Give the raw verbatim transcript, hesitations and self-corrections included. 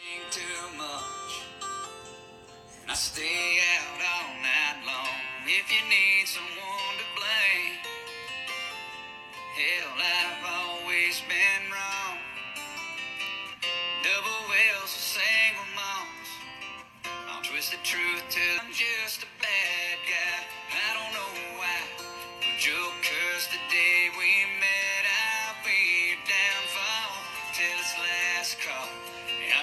Think too much, and I stay out all night long. If you need someone to blame, hell, I've always been wrong. Double L's for single moms, I'll twist the truth till I'm just a